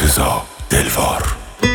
مرتضی دلوار.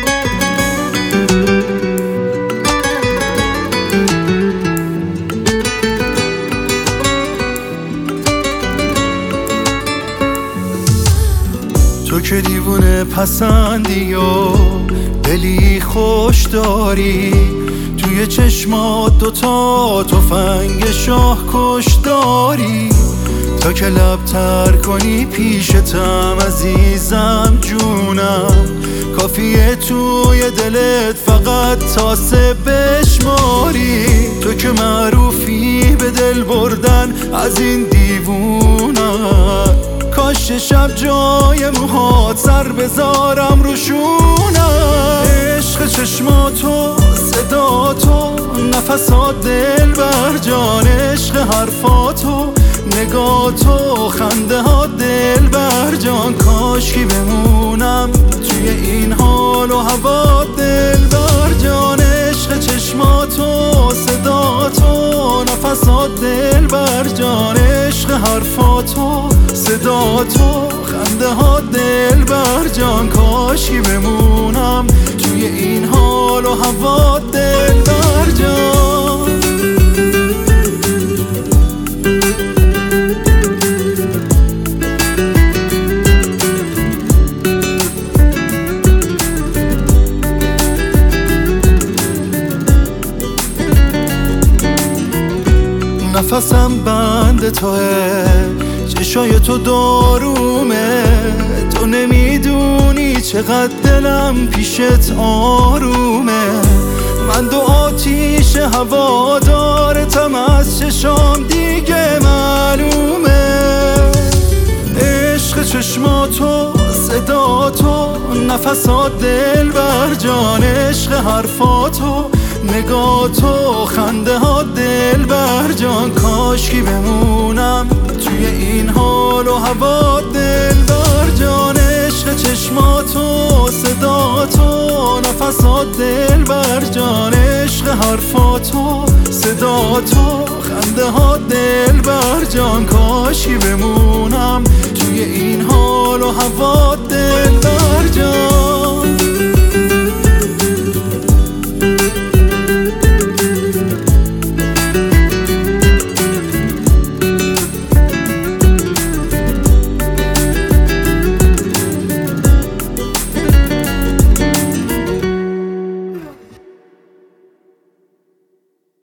تو که دیوونه پسندی و دلی خوش داری، توی چشمات دوتا تفنگ شاه کش داری. تا که لب تر کنی پیشتم عزیزم جونم، کافیه توی دلت فقط تاسه بشماری. تو که معروفی به دل بردن از این دیوونم، کاش شب جای موهات سر بذارم روشونم. عشق چشماتو، صداتو، نفسات دلبر جان، عشق حرفاتو، نگاتو، خنده ها دلبر جان. کاش کی بمونم توی این حال و هوا دلبر جان. عشق چشماتو، صداتو، نفسات دلبر جان، عشق حرفاتو، صداتو، خنده ها دلبر جان. کاش کی بمونم توی این حال و هوا دلبر جان. نفسم بند توه، چشای تو دارومه، تو نمیدونی چقدر دلم پیشت آرومه. من دو آتیش هوا دارتم از چشام دیگه معلومه. عشق چشماتو، صداتو، نفسات دلبر جان، عشق حرفاتو، نگاتو، خنده ها دلبر جان. کاش کی بمونم توی این حال و هوا دلبر جان. عشق چشماتو، صداتو، نفسات دلبر جان، عشق حرفاتو، صداتو، خنده ها دلبر جان. کاش کی بمونم